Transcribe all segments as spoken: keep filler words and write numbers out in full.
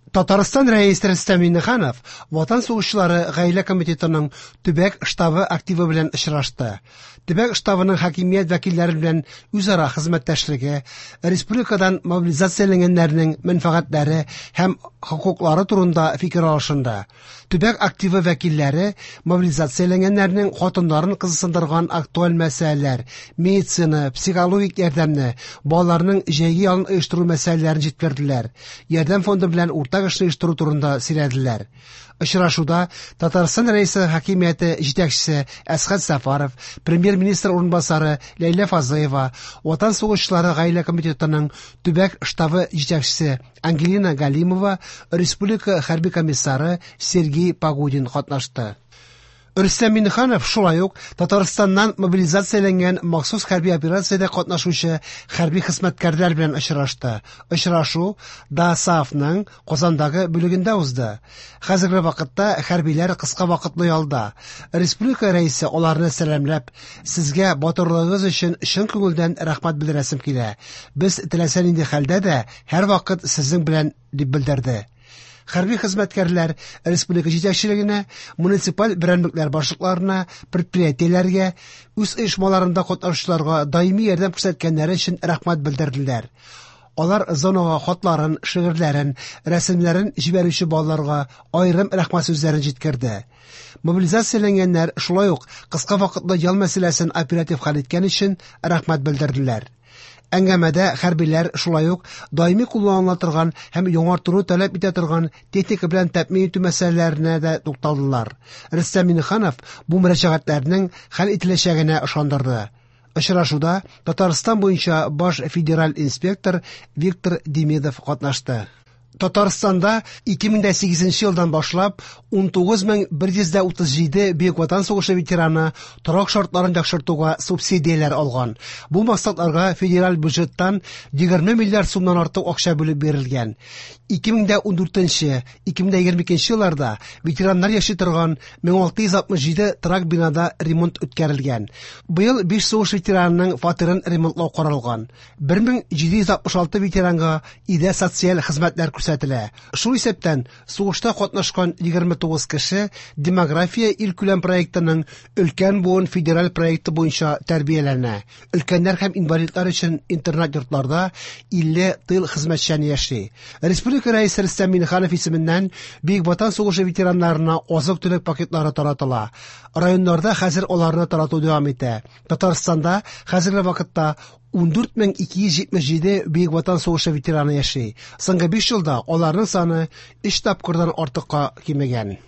Татарстан рәисе Рөстәм Миңнеханов Ватан сугышчылары гаилә комитетының төбәк штабы активы белән очрашты. Төбәк штабының хакимият вәкилләре белән үзара хезмәттәшлеге, республикадан мобилизацияләнгәннәрнең мәнфәгатьләре һәм хокуклары турында фикер алышынды. Төбәк активы вәкилләре мобилизацияләнгәннәрнең хатыннарын кызыксындырган актуаль мәсьәләләр, медицина, психологик ярдәмне, балаларның җәйге ялын оештыру мәсьәләләрен җиткерделәр. Ярдәм фонды белән уртак эшне оештыру турында сөйләделәр. Очрашуда Татарстан рәисе хакимияте җитәкчесе Әсхәт Сафаров, премьер-министр урынбасары Ләйлә Фазыева, Ватан сугышчылары гаилә комитетының төбәк штабы җитәкчесе Ангелина Галимова, республика хәрби комиссары Сергей Погодин катнашты. Рөстәм Миңнеханов шулай ук Татарстаннан мобилизацияләнгән махсус хәрби операциядә катнашучы хәрби хезмәткәрләр белән очрашты. Очрашу ДАСАФның Казандагы бүлегендә узды. Хәзерге вакытта хәрбиләр кыска вакытлы ялда. Республика рәисе аларны сәламләп, сезгә батырлыгыгыз өчен чын күңелдән рәхмәт белдерәсем килә. Без теләсә нинди хәлдә дә һәрвакыт сезнең белән дип белдерде. Хәрби хезмәткәрләр республика җитәкчелегенә, муниципаль берәмлекләр башлыкларына, предприятиеләргә, үз оешмаларында катнашучыларга даими ярдәм күрсәткәннәре өчен рәхмәт белдерделәр. Алар зонага хатларын, шигырьләрен, рәсемнәрен җибәрүче балаларга аерым рәхмәт сүзләрен җиткерде. Мобилизацияләнгәннәр шулай ук кыска вакытлы ял мәсьәләсен оператив хәл иткән өчен рәхмәт белдерделәр. Әңгәмәдә хәрбиләр шулай ук даими кулланыла торган һәм яңартуны таләп итә торган техника белән тәэмин итү мәсьәләләренә дә тукталдылар. Рөстәм Миңнеханов бу мөрәҗәгатьләрнең хәл ителәчәгенә ышандырды. Очрашуда Татарстан буенча баш федераль инспектор Виктор Демидов катнашты. Татарстанда ике мең сигезенче елдан башлап ун тугыз мең бер йөз утыз җиде Бөек Ватан сугышы ветераны торак шартларын яхшыртуга субсидияләр алган. Бу максатларга федераль бюджеттан егерме миллиард сумнан артык акча бүлеп бирелгән. ике мең ундүртенче - ике мең егерме икенче елларда ветераннар яши торган мең алты йөз алтмыш җиде торак бинада ремонт үткәрелгән. Быел биш сугыш ветеранының фатирын ремонтлау каралган. бер мең җиде йөз алтмыш алты ветеранга иде социаль хезмәтләр күрсәтелә. Шул исәптән сугышта катнашкан егерме тугыз кеше демография илкүләм проектының өлкән буын федераль проекты буенча тәрбияләнә. Өлкәннәр һәм инвалидлар өчен интернат йортларда илле тыел хезмәтчән яши. Республика рәисе Рөстәм Миңнеханов исеменнән Бөек Ватан сугышы ветераннарына азык-төлек пакетлары таратыла. Районнарда хәзер аларны тарату дәвам итә. Татарстанда хәзерге вакытта ун дүрт мең ике йөз җитмеш җиде Бөек Ватан сугышы ветераны яши. Соңгы биш елда аларның саны өч тапкырдан артыкка кимегән.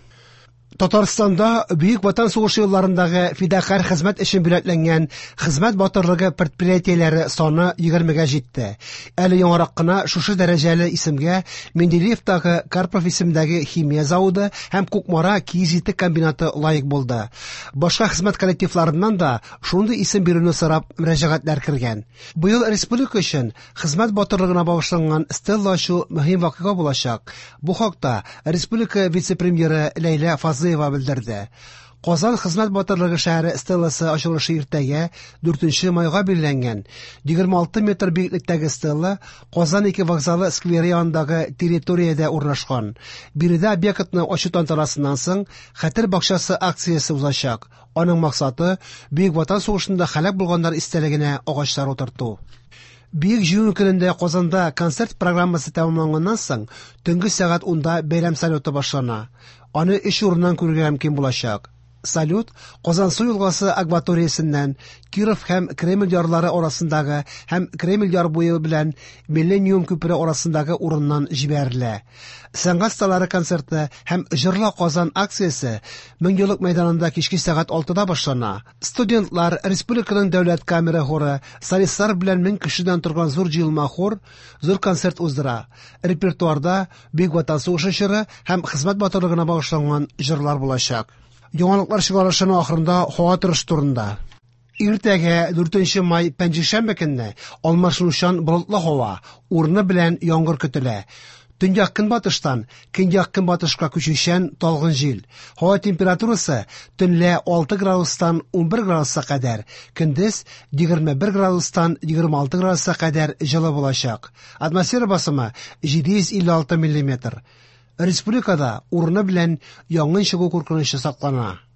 Татарстанда Бөек Ватан сугышы елларындагы фидакарь хезмәт өчен бүләкләнгән хезмәт батырлыгы предприятиеләре саны егермегә җитте. Әле яңарак кына шушы дәрәҗәле исемгә Менделеевтагы Карпов исемендәге химия заводы һәм Кукмара кизите комбинаты лаек булды. Башка хезмәт коллективларыннан да шундый исем бирүне сорап мөрәҗәгатьләр кергән. Быел республика өчен хезмәт батырлыгына багышланган стелла ачу мөһим вакыйга булачак. Бу хакта республика вице-премьеры Ләйлә Фазыева белдерде. Казан хезмәт батырлыгы шәһәре стелласы ачылышы иртәгә дүртенче майга билгеләнгән. егерме алты метр биеклектәге стелла Казан ике вокзалы скверы янындагы территориядә урнашкан. Биредә объектны ачу тантанасыннан соң Хәтер бакчасы акциясе узачак. Аның максаты Бөек Ватан сугышында һәлак булганнар истәлегенә агачлар утырту. Бөек җиңү көнендә Казанда концерт программасы тәмамланганнан соң төнге сәгать унда бәйрәм салюты башлана. Аны өч урыннан күрергә мөмкин булачак. Салют Казан су елгасы акваториясеннән Киров һәм Кремль ярлары арасындагы һәм Кремль яр буе белән Миллениум күпере арасындагы урыннан җибәрелә. Сәнгать сталары концерты һәм Җырла Казан акциясе Меңьеллык мәйданында кичке сәгать алтыда башлана. Студентлар, республиканың дәүләт камера хоры, солистлар белән мең кешедән торган зур җыелма хор зур концерт уздыра. Репертуарда Бөек Ватан сугышы җыры һәм хезмәт батырлыгына багышланган җырлар булачак. Яңалыклар чыгарылышының ахырында һава торышы турында. Иртәгә дүртенче май пәнҗешәмбе көнне алмашынучан болытлы һава, урыны белән яңгыр көтелә. Төньяк көнбатыштан көньяк көнбатышка күчүчән талгын җил. Һава температурасы төнлә алты градустан ун бер градуска кадәр, көндез егерме бер градустан егерме алты градуска кадәр җылы булачак. Атмосфера басымы җиде йөз илле алты миллиметр. республикада урыны белән янгын чыгу куркынычы саклана.